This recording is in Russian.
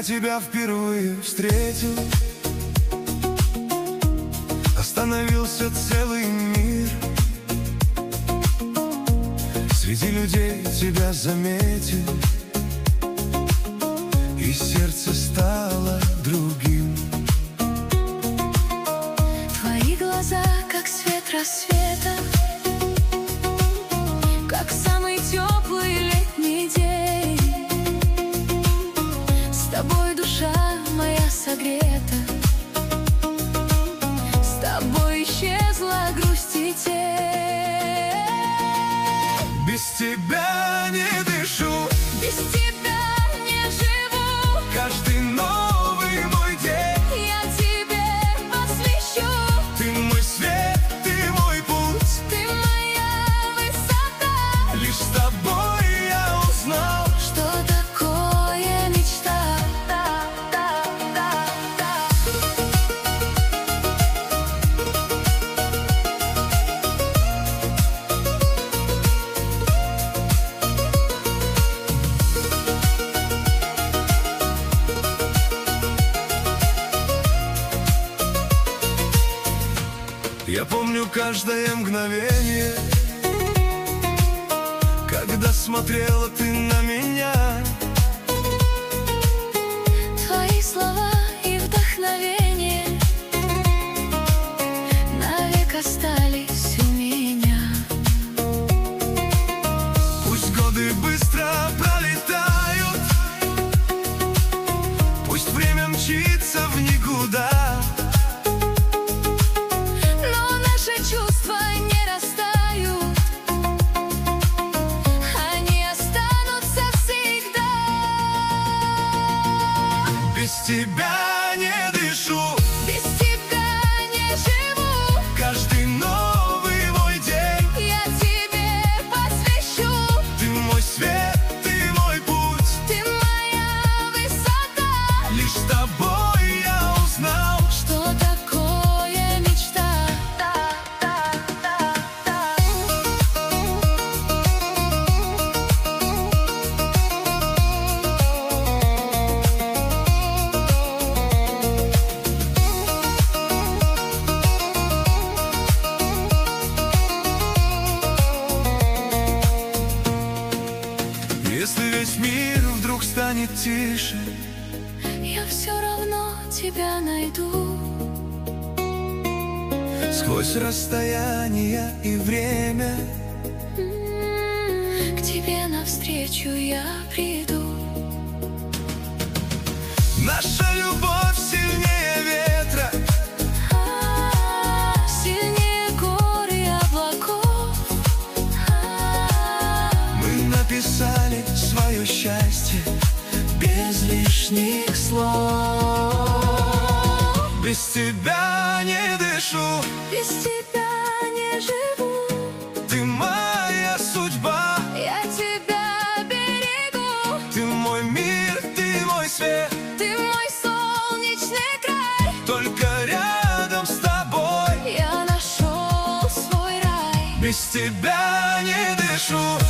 Когда тебя впервые встретил, остановился целый мир. Среди людей тебя заметил, и сердце стало другим. Твои глаза, как свет рассвета, как самый теплый летний день. С тобой душа моя согрета, с тобой исчезла грусть и тень. Без тебя не дышу, без тебя не живу. каждый новый мой день Я тебе посвящу. ты мой свет, ты мой путь, Ты моя высота. лишь с тобой я узнал, Что такое мечта? Я помню каждое мгновение, когда смотрела ты на меня. Твои слова и вдохновение навек остались у меня. Пусть годы быстро пролетают, пусть время мчится в никуда, Но наши чувства не растают, они останутся всегда. без тебя не дышу, Без тебя не живу. каждый новый мой день Я тебе посвящу. ты мой свет, ты мой путь, Ты моя высота. лишь с тобой я узнал, Что такое мечта? Если весь мир вдруг станет тише, Я все равно тебя найду. сквозь расстояние и время, К тебе навстречу я приду. наша любовь сильнее ветра, Сильнее гор и облаков. мы написали свое счастье без лишних слов. Без тебя не дышу, Без тебя не живу. ты моя судьба, Я тебя берегу. ты мой мир, ты мой свет, Ты мой солнечный край. только рядом с тобой. Я нашел свой рай. Без тебя не дышу,